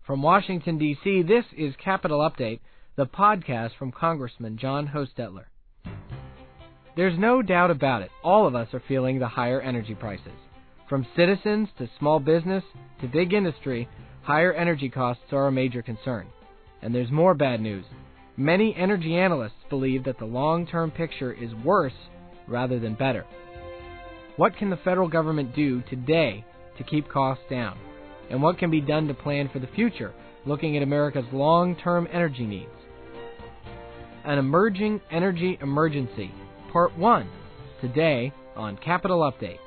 From Washington, D.C., this is Capital Update, the podcast from Congressman John Hostetler. There's no doubt about it. All of us are feeling the higher energy prices. From citizens to small business to big industry, higher energy costs are a major concern. And there's more bad news. Many energy analysts believe that the long-term picture is worse rather than better. What can the federal government do today to keep costs down? And what can be done to plan for the future, looking at America's long-term energy needs? An Emerging Energy Emergency, Part 1, today on Capital Update.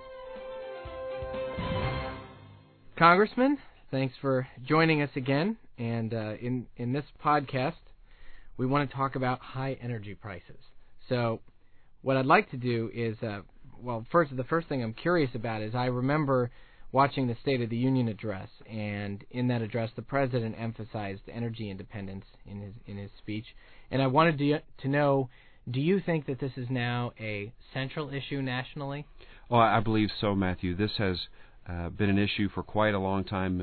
Congressman, thanks for joining us again. And in this podcast, we want to talk about high energy prices. So what I'd like to do is, the first thing I'm curious about is I remember watching the State of the Union address, and in that address, the President emphasized energy independence in his speech. And I wanted to know, do you think that this is now a central issue nationally? Well, I believe so, Matthew. This has been an issue for quite a long time,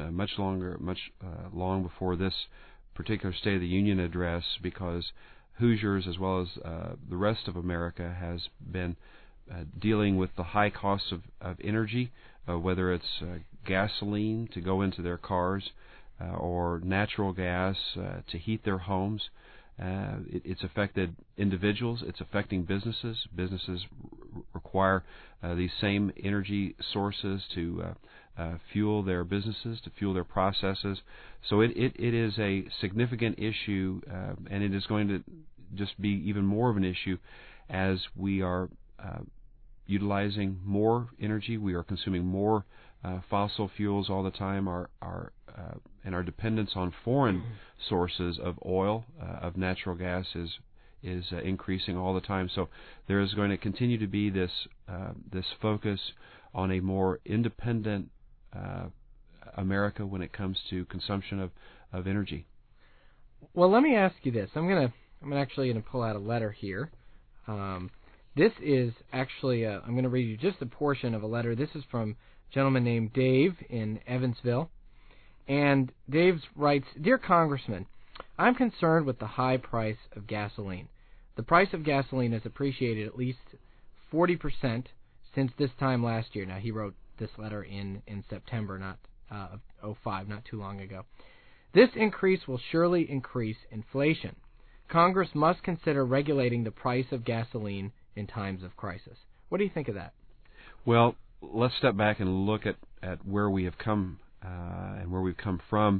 long before this particular State of the Union address, because Hoosiers, as well as the rest of America, has been dealing with the high costs of energy, whether it's gasoline to go into their cars or natural gas to heat their homes. It's affected individuals. It's affecting businesses. Businesses require these same energy sources to fuel their businesses, to fuel their processes. So it is a significant issue, and it is going to just be even more of an issue as we are utilizing more energy. We are consuming more fossil fuels all the time. And our dependence on foreign sources of oil, of natural gas, is increasing all the time. So there is going to continue to be this focus on a more independent America when it comes to consumption of energy. Well, let me ask you this. I'm actually going to pull out a letter here. This is actually I'm going to read you just a portion of a letter. This is from a gentleman named Dave in Evansville. And Dave writes, "Dear Congressman, I'm concerned with the high price of gasoline. The price of gasoline has appreciated at least 40% since this time last year." Now, he wrote this letter in September, not of 2005, not too long ago. "This increase will surely increase inflation. Congress must consider regulating the price of gasoline in times of crisis." What do you think of that? Well, let's step back and look at where we have come and where we've come from.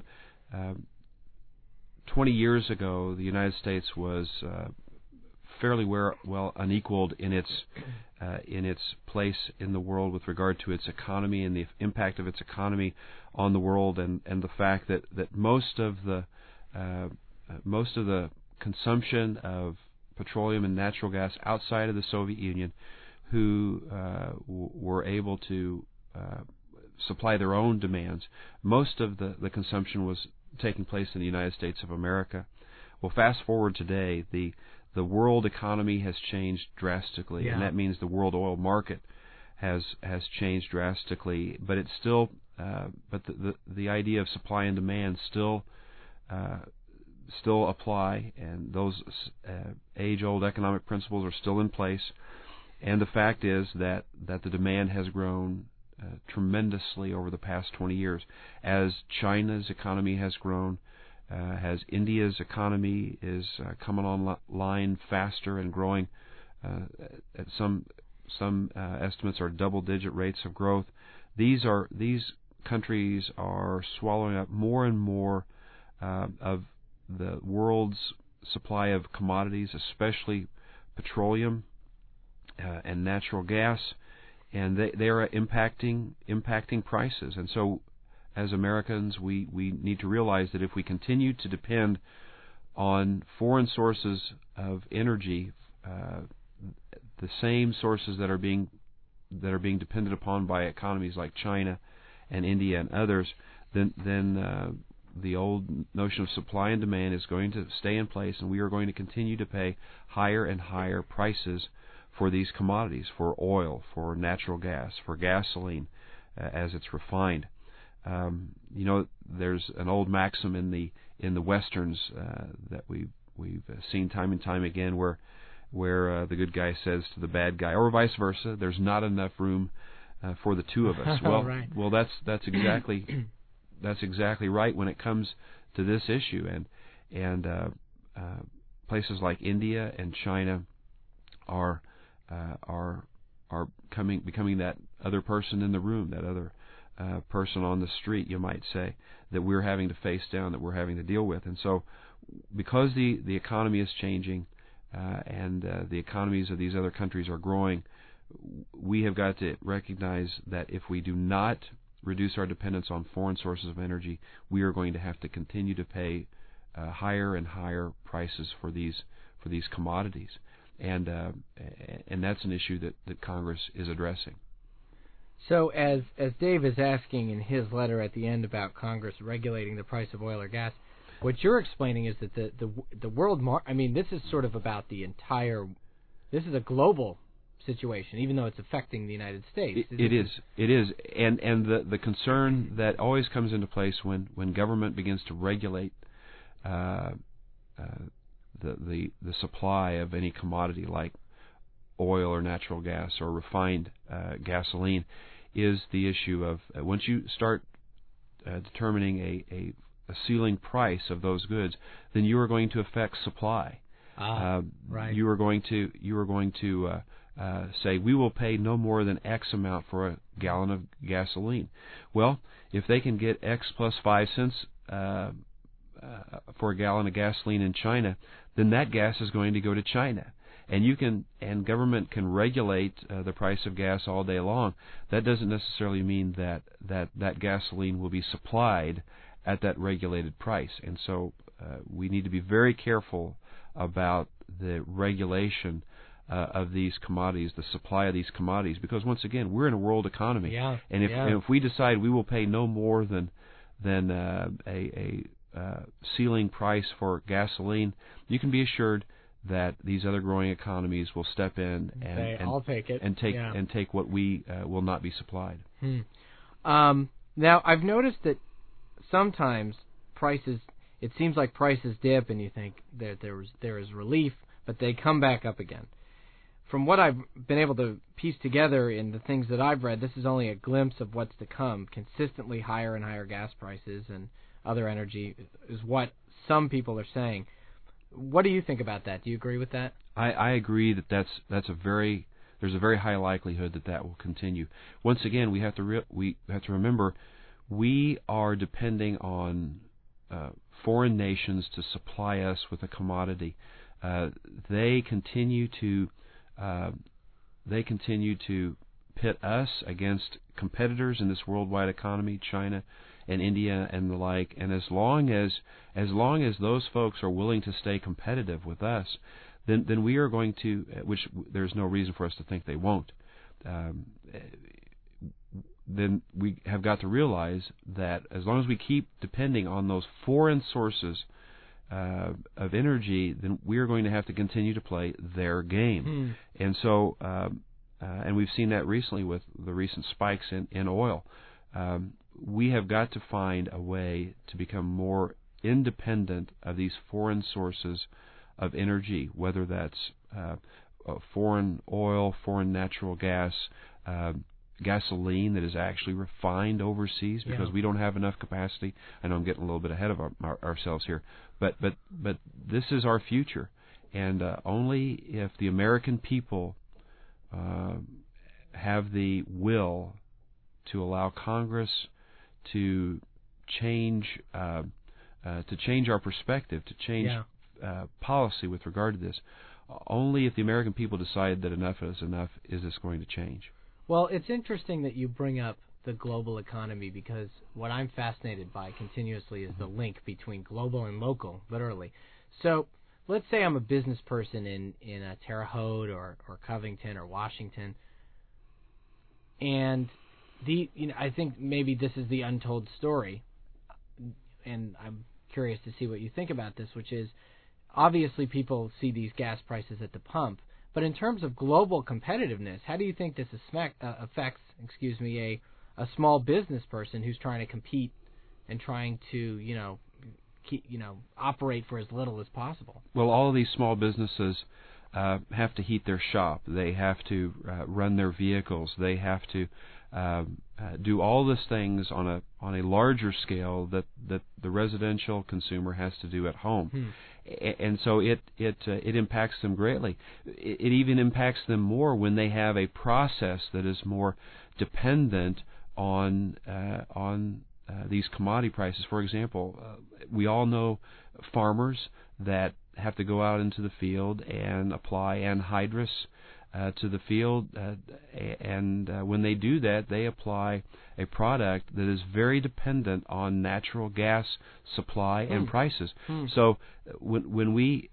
20 years ago, the United States was fairly well unequaled in its place in the world with regard to its economy and the impact of its economy on the world, and the fact that most of the consumption of petroleum and natural gas outside of the Soviet Union, who were able to supply their own demands, most of the consumption was taking place in the United States of America. Well, fast forward today, the world economy has changed drastically, and that means the world oil market has changed drastically. But it's still, the idea of supply and demand still apply, and those age-old economic principles are still in place. And the fact is that the demand has grown tremendously over the past 20 years. As China's economy has grown, as India's economy is coming online faster and growing at some estimates are double-digit rates of growth. These countries are swallowing up more and more of the world's supply of commodities, especially petroleum and natural gas, and they are impacting prices. And so, as Americans, we need to realize that if we continue to depend on foreign sources of energy, the same sources that are being depended upon by economies like China and India and others, then the old notion of supply and demand is going to stay in place, and we are going to continue to pay higher and higher prices for these commodities, for oil, for natural gas, for gasoline as it's refined. There's an old maxim in the westerns that we've seen time and time again, where the good guy says to the bad guy, or vice versa, "There's not enough room for the two of us." Well, right. well, that's exactly right when it comes to this issue, and places like India and China are becoming that other person in the room, that other person on the street, you might say, that we're having to face down, that we're having to deal with. And so, because the economy is changing and the economies of these other countries are growing, we have got to recognize that if we do not reduce our dependence on foreign sources of energy, we are going to have to continue to pay higher and higher prices for these commodities, and that's an issue that Congress is addressing. So, as Dave is asking in his letter at the end about Congress regulating the price of oil or gas, what you're explaining is that the world this is sort of about the entire. This is a global situation, even though it's affecting the United States. It is, and the concern that always comes into place when government begins to regulate the supply of any commodity like oil or natural gas or refined gasoline is the issue of once you start determining a ceiling price of those goods, then you are going to affect supply. Right. You are going to say we will pay no more than X amount for a gallon of gasoline. Well, if they can get X plus 5 cents for a gallon of gasoline in China, then that gas is going to go to China. And government can regulate the price of gas all day long. That doesn't necessarily mean that gasoline will be supplied at that regulated price. And so we need to be very careful about the regulation of these commodities, the supply of these commodities, because once again, we're in a world economy. Yeah. And if we decide we will pay no more than a ceiling price for gasoline, you can be assured that these other growing economies will step in and I'll take it and take what we will not be supplied. Now, I've noticed that sometimes prices, it seems like prices dip, and you think that there is relief, but they come back up again. From what I've been able to piece together in the things that I've read, this is only a glimpse of what's to come. Consistently higher and higher gas prices and other energy is what some people are saying. What do you think about that? Do you agree with that? I agree that there's a very high likelihood that will continue. Once again, we have to remember we are depending on foreign nations to supply us with a commodity. They continue to pit us against competitors in this worldwide economy, China and India and the like. And as long as those folks are willing to stay competitive with us, then we are going to, which there's no reason for us to think they won't. Then we have got to realize that as long as we keep depending on those foreign sources of energy, then we are going to have to continue to play their game. And so, and we've seen that recently with the recent spikes in oil. We have got to find a way to become more independent of these foreign sources of energy, whether that's foreign oil, foreign natural gas, gasoline that is actually refined overseas, because we don't have enough capacity. I know I'm getting a little bit ahead of ourselves here, but this is our future, and only if the American people have the will to allow Congress to change our perspective, to change policy with regard to this. Only if the American people decide that enough is enough is this going to change. Well, it's interesting that you bring up the global economy, because what I'm fascinated by continuously is the link between global and local, literally. So let's say I'm a business person in Terre Haute or Covington or Washington, and I think maybe this is the untold story, and I'm curious to see what you think about this, which is obviously people see these gas prices at the pump, but in terms of global competitiveness, how do you think this affects a small business person who's trying to compete and trying to, operate for as little as possible. Well, all of these small businesses have to heat their shop. They have to run their vehicles. They have to do all these things on a larger scale that the residential consumer has to do at home. And so it impacts them greatly. It even impacts them more when they have a process that is more dependent on these commodity prices. For example, we all know farmers that have to go out into the field and apply anhydrous to the field, and when they do that, they apply a product that is very dependent on natural gas supply and prices. So when we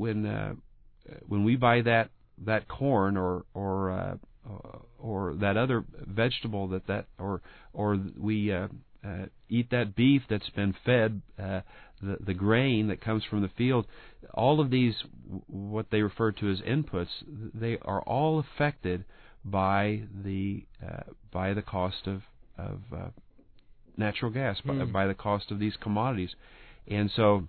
buy that corn or that other vegetable or we eat that beef that's been fed the grain that comes from the field, all of these, what they refer to as inputs, they are all affected by the cost of natural gas, by the cost of these commodities, and so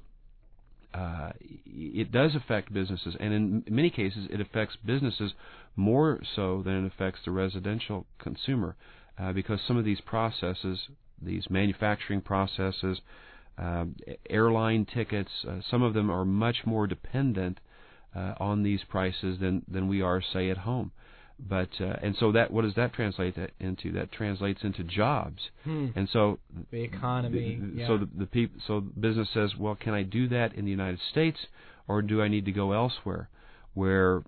it does affect businesses, and in many cases it affects businesses more so than it affects the residential consumer, because some of these processes, these manufacturing processes, airline tickets, some of them are much more dependent on these prices than we are, say, at home. But and so that, what does that translate into? That translates into jobs. And so the economy. So business says, well, can I do that in the United States, or do I need to go elsewhere, where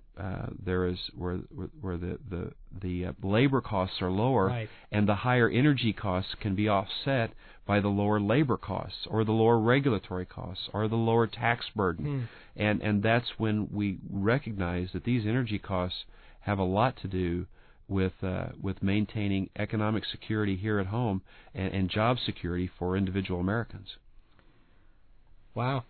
the labor costs are lower, right, and the higher energy costs can be offset by the lower labor costs, or the lower regulatory costs, or the lower tax burden. And that's when we recognize that these energy costs have a lot to do with maintaining economic security here at home and job security for individual Americans. Wow.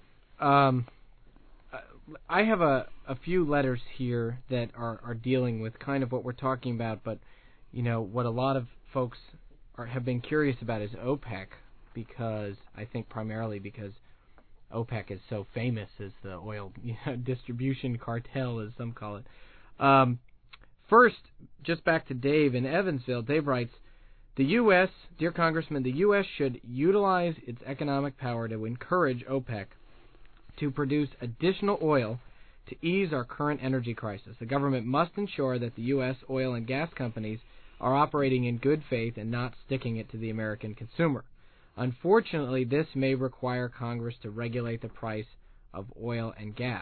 I have a few letters here that are dealing with kind of what we're talking about, but what a lot of folks have been curious about is OPEC, because I think primarily because OPEC is so famous as the oil distribution cartel, as some call it. First, just back to Dave in Evansville. Dave writes, the U.S., dear Congressman, the U.S. should utilize its economic power to encourage OPEC to produce additional oil to ease our current energy crisis. The government must ensure that the U.S. oil and gas companies are operating in good faith and not sticking it to the American consumer. Unfortunately, this may require Congress to regulate the price of oil and gas.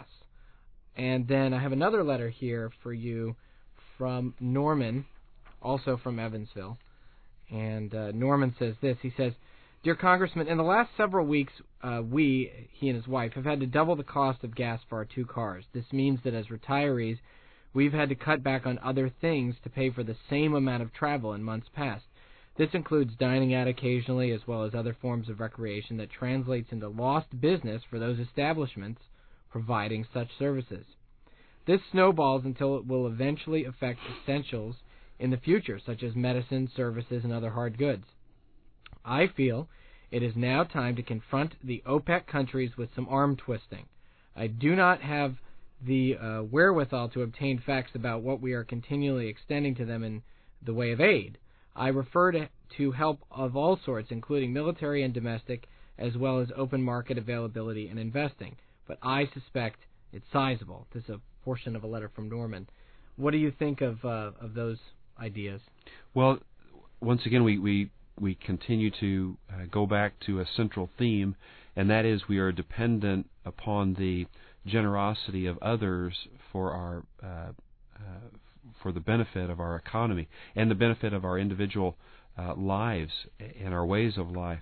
And then I have another letter here for you from Norman, also from Evansville. And Norman says this. He says, Dear Congressman, in the last several weeks, he and his wife, have had to double the cost of gas for our 2 cars. This means that as retirees, we've had to cut back on other things to pay for the same amount of travel in months past. This includes dining out occasionally, as well as other forms of recreation that translates into lost business for those establishments providing such services. This snowballs until it will eventually affect essentials in the future, such as medicine, services, and other hard goods. I feel it is now time to confront the OPEC countries with some arm twisting. I do not have the wherewithal to obtain facts about what we are continually extending to them in the way of aid. I refer to help of all sorts, including military and domestic, as well as open market availability and investing. But I suspect it's sizable. This is a portion of a letter from Norman. What do you think of those ideas? Well, once again, we continue to go back to a central theme, and that is we are dependent upon the generosity of others for our for the benefit of our economy and the benefit of our individual lives and our ways of life.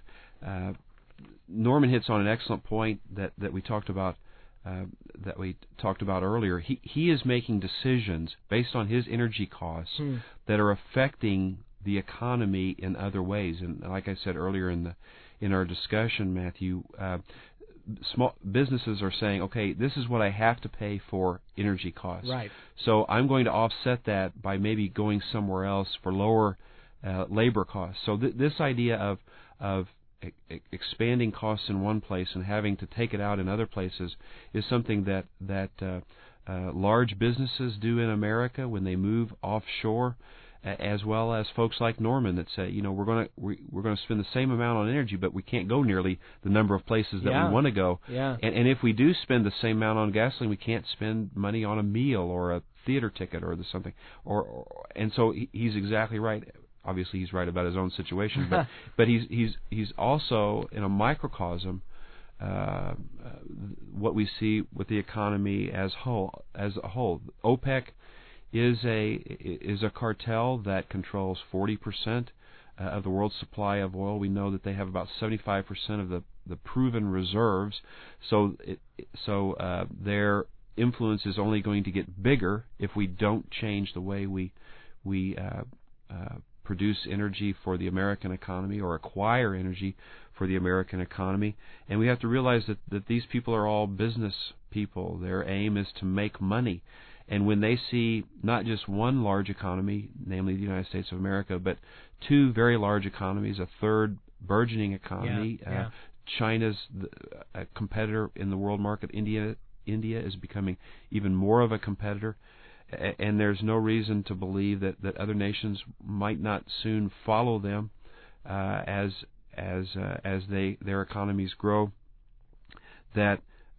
Norman hits on an excellent point that we talked about earlier. He is making decisions based on his energy costs that are affecting the economy in other ways. And like I said earlier in our discussion, Matthew, small businesses are saying, okay, this is what I have to pay for energy costs. Right. So I'm going to offset that by maybe going somewhere else for lower labor costs. So this idea of expanding costs in one place and having to take it out in other places is something that large businesses do in America when they move offshore, as well as folks like Norman that say, we're going to spend the same amount on energy, but we can't go nearly the number of places that we want to go. Yeah. And if we do spend the same amount on gasoline, we can't spend money on a meal or a theater ticket or something. And so he's exactly right. Obviously, he's right about his own situation, but he's also in a microcosm what we see with the economy as a whole. OPEC is a cartel that controls 40% of the world's supply of oil. We know that they have about 75% of the proven reserves. So their influence is only going to get bigger if we don't change the way we produce energy for the American economy or acquire energy for the American economy. And we have to realize that these people are all business people. Their aim is to make money. And when they see not just one large economy, namely the United States of America, but two very large economies, a third burgeoning economy, China's a competitor in the world market, India is becoming even more of a competitor, and there's no reason to believe that other nations might not soon follow them as their economies grow. That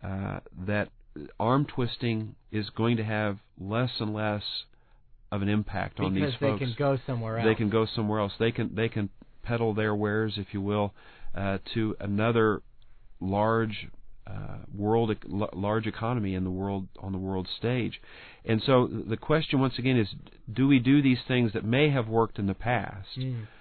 arm twisting is going to have less and less of an impact on these folks. Because they can go somewhere else. They can go somewhere else. They can peddle their wares, if you will, to another large economy on the world stage. And so the question once again is, do we do these things that may have worked in the past?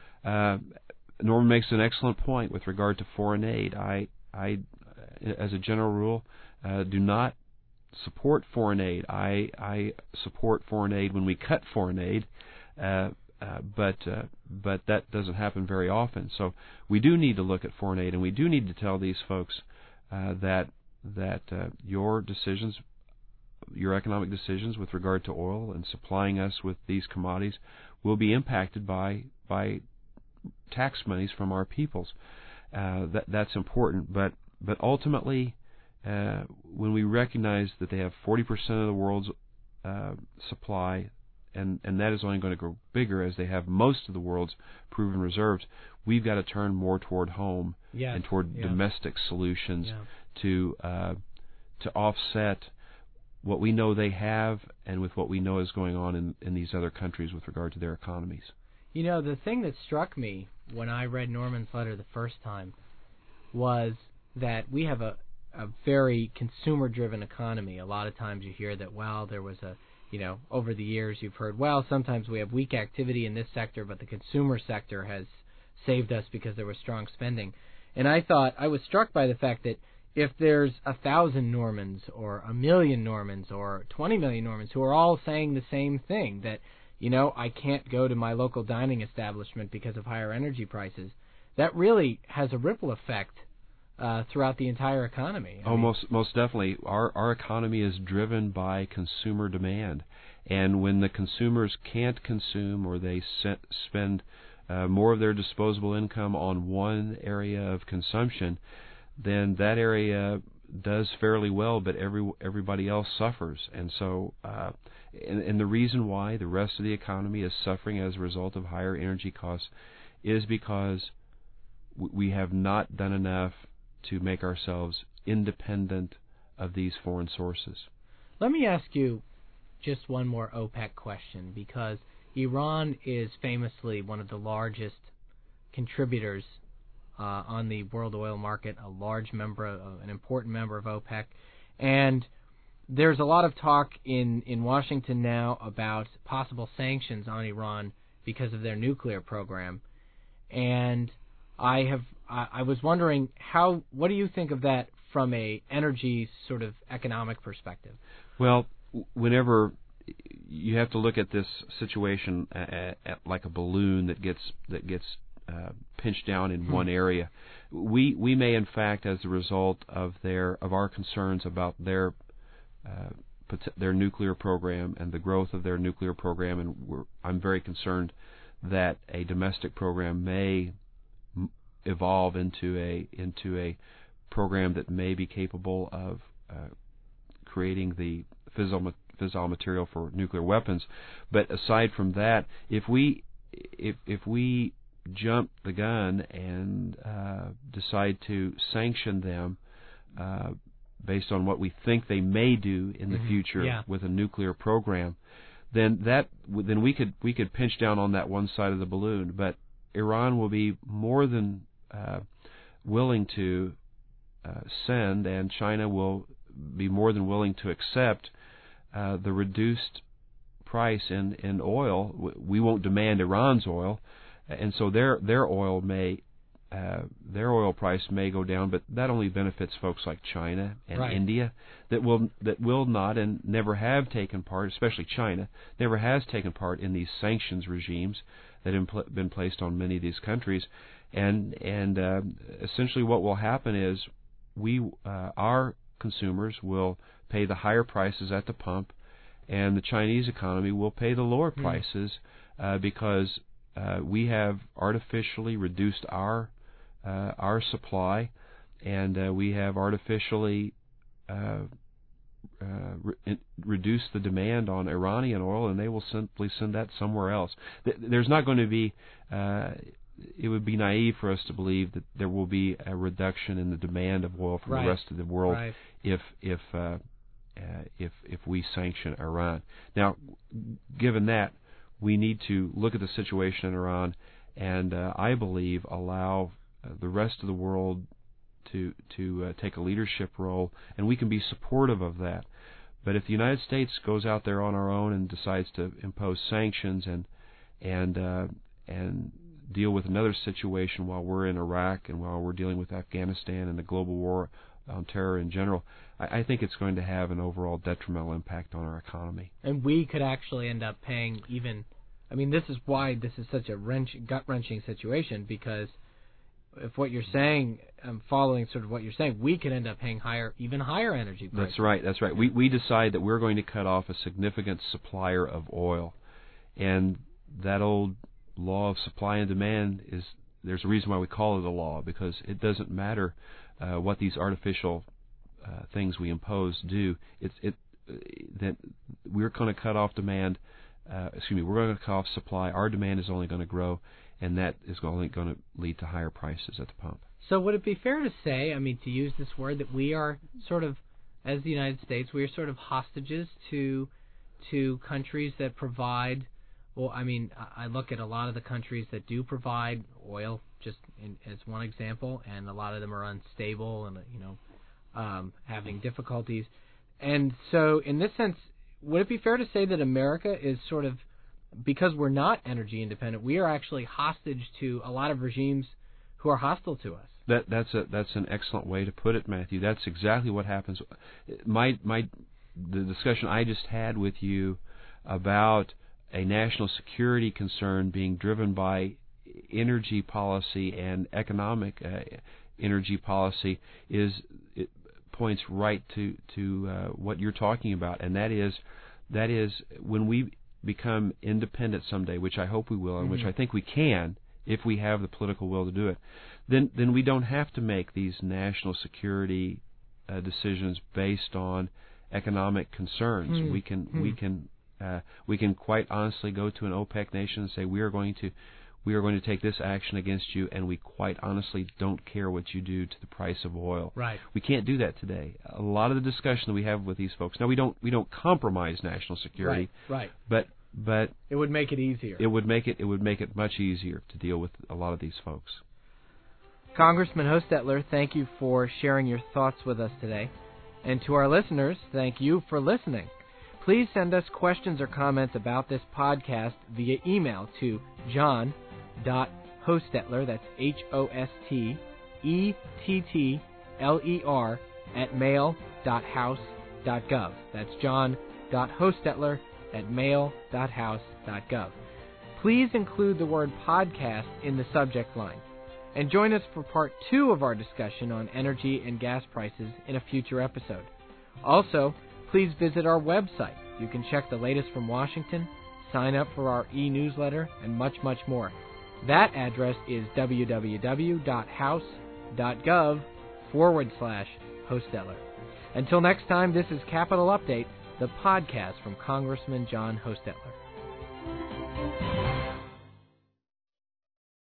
Norman makes an excellent point with regard to foreign aid. I as a general rule, do not support foreign aid. I support foreign aid when we cut foreign aid, but that doesn't happen very often. So we do need to look at foreign aid, and we do need to tell these folks that your decisions, your economic decisions with regard to oil and supplying us with these commodities will be impacted by tax monies from our peoples. That's important, but ultimately, when we recognize that they have 40% of the world's supply, and that is only going to grow bigger as they have most of the world's proven reserves, we've got to turn more toward home and toward domestic solutions to offset what we know they have and with what we know is going on in these other countries with regard to their economies. The thing that struck me when I read Norman's letter the first time was that we have a very consumer-driven economy. A lot of times you hear that, there was over the years you've heard, sometimes we have weak activity in this sector, but the consumer sector has saved us because there was strong spending. And I was struck by the fact that if there's 1,000 Normans or 1,000,000 Normans or 20 million Normans who are all saying the same thing, that, I can't go to my local dining establishment because of higher energy prices, that really has a ripple effect throughout the entire economy. Most definitely. Our economy is driven by consumer demand, and when the consumers can't consume or they spend more of their disposable income on one area of consumption, then that area does fairly well, but everybody else suffers. And so, and the reason why the rest of the economy is suffering as a result of higher energy costs is because we have not done enough to make ourselves independent of these foreign sources. Let me ask you just one more OPEC question, because Iran is famously one of the largest contributors on the world oil market, an important member of OPEC, and there's a lot of talk in Washington now about possible sanctions on Iran because of their nuclear program, and I was wondering what do you think of that from a energy sort of economic perspective? Well, whenever you have to look at this situation at like a balloon that gets pinched down in one area, we may in fact, as a result of our concerns about their nuclear program and the growth of their nuclear program, and I'm very concerned that a domestic program may evolve into a program that may be capable of creating the fissile material for nuclear weapons. But aside from that, if we jump the gun and decide to sanction them based on what we think they may do in the future with a nuclear program, then we could pinch down on that one side of the balloon. But Iran will be more than willing to send, and China will be more than willing to accept the reduced price in oil. We won't demand Iran's oil, and so their oil price may go down, but that only benefits folks like China and India that will not and never have taken part, especially China, never has taken part in these sanctions regimes that have been placed on many of these countries, and essentially what will happen is our consumers will pay the higher prices at the pump, and the Chinese economy will pay the lower prices because we have artificially reduced our supply, and we have artificially reduced the demand on Iranian oil, and they will simply send that somewhere else. There's not going to be. It would be naive for us to believe that there will be a reduction in the demand of oil from the rest of the world if we sanction Iran. Now, given that, we need to look at the situation in Iran and I believe allow the rest of the world to take a leadership role, and we can be supportive of that. But if the United States goes out there on our own and decides to impose sanctions and deal with another situation while we're in Iraq and while we're dealing with Afghanistan and the global war on terror in general, I think it's going to have an overall detrimental impact on our economy. And we could actually end up paying this is why this is such a gut-wrenching situation, because if what you're saying, following sort of what you're saying, we could end up paying even higher energy prices. That's right. We decide that we're going to cut off a significant supplier of oil, and that old law of supply and demand there's a reason why we call it a law, because it doesn't matter what these artificial things we impose do. That we're going to cut off demand. We're going to cut off supply. Our demand is only going to grow, and that is only going to lead to higher prices at the pump. So would it be fair to say, to use this word, that we are sort of, as the United States, we are sort of hostages to countries that provide? Well, I look at a lot of the countries that do provide oil, just as one example, and a lot of them are unstable and having difficulties. And so, in this sense, would it be fair to say that America is sort of, because we're not energy independent, we are actually hostage to a lot of regimes who are hostile to us? That's an excellent way to put it, Matthew. That's exactly what happens. The discussion I just had with you about a national security concern being driven by energy policy and economic energy policy it points right to what you're talking about, and that is when we become independent someday, which I hope we will, and which I think we can if we have the political will to do it, then we don't have to make these national security decisions based on economic concerns. We can quite honestly go to an OPEC nation and say we are going to take this action against you, and we quite honestly don't care what you do to the price of oil. Right. We can't do that today. A lot of the discussion that we have with these folks now, we don't compromise national security. Right. But it would make it easier. It would make it much easier to deal with a lot of these folks. Congressman Hostetler, thank you for sharing your thoughts with us today. And to our listeners, thank you for listening. Please send us questions or comments about this podcast via email to john.hostetler, that's HOSTETTLER, @mail.house.gov. That's john.hostetler @mail.house.gov. Please include the word podcast in the subject line. And join us for part 2 of our discussion on energy and gas prices in a future episode. Also, please visit our website. You can check the latest from Washington, sign up for our e-newsletter, and much, much more. That address is www.house.gov/Hostetler. Until next time, this is Capitol Update, the podcast from Congressman John Hostetler.